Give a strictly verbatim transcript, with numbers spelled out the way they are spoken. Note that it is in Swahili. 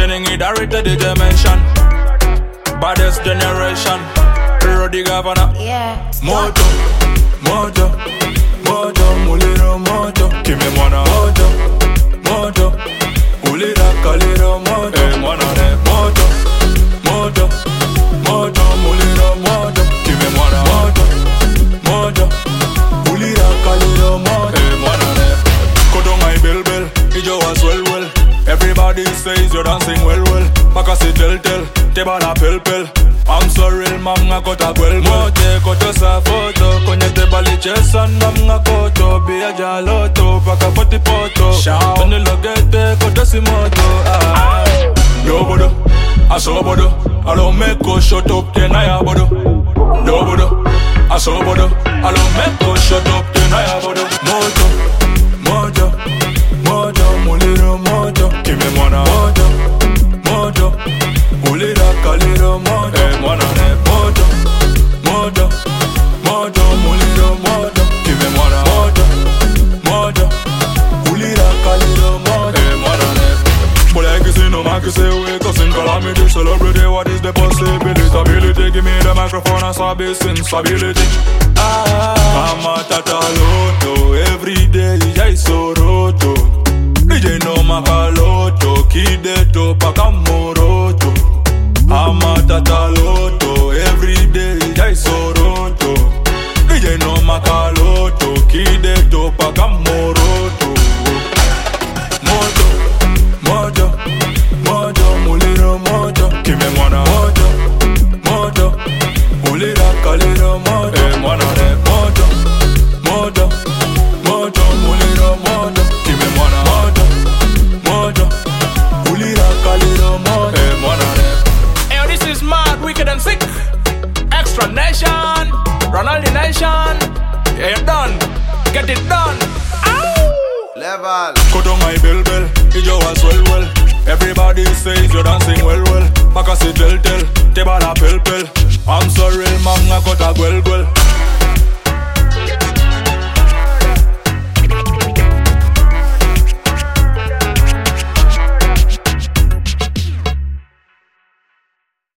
Jenning it direct to the dimension. Baddest generation. Roddy Governor. Yeah. Moto, moto, moto, muliro moto. Give me one moto, moto, ulira kaliro moto. Hey, mwana ne moto, moto, moto, muliro moto. Give me one moto, moto, ulira kaliro moto. Hey, mwana ne. Kodo my bell bell, ijo was well well. Everybody says you're dancing well well. Baka si tell tell, teba na pel pel. I'm sorry, mama kota gwel mote koto sa photo konye te bali chesan mama koto biya jaloto paka poti poto tani logete koto si moto ah yobodo asobodo I don't make go shut up then I abodo yobodo asobodo I don't make go shut up then I abodo moto moto moto muliro moto give me one moto moto ulira kaliro moto hey, mwana ne moto moto moto muliro moto give me mwana moto moto ulira kaliro moto hey, mwana ne but I can see no man can say we cousin calamity celebrity what is the possibility ability give me the microphone and sabi sensibility ah I'm a tata loto every day I so roto D J no makaloto kideto pakamoroto I'm a tataloto, every day I soroto. D J no makaloto, kideto pakamoroto. Moto, moto, moto, muliro moto. Give me one moto, moto, mulira kaliro moto. Hey, mwana ne moto, moto, moto, muliro moto. Give me one moto, moto, mulira kaliro moto. Hey, mwana ne. This is mad, wicked and sick. Extra nation, Ronaldo nation. Yeah, you're done. Get it done. Ow! Level. Kodo my bell bell, ijo was well well. Everybody says you're dancing well well. Baka si tell tell, teba na pel pel. I'm sorry, manga kota gwel gwel.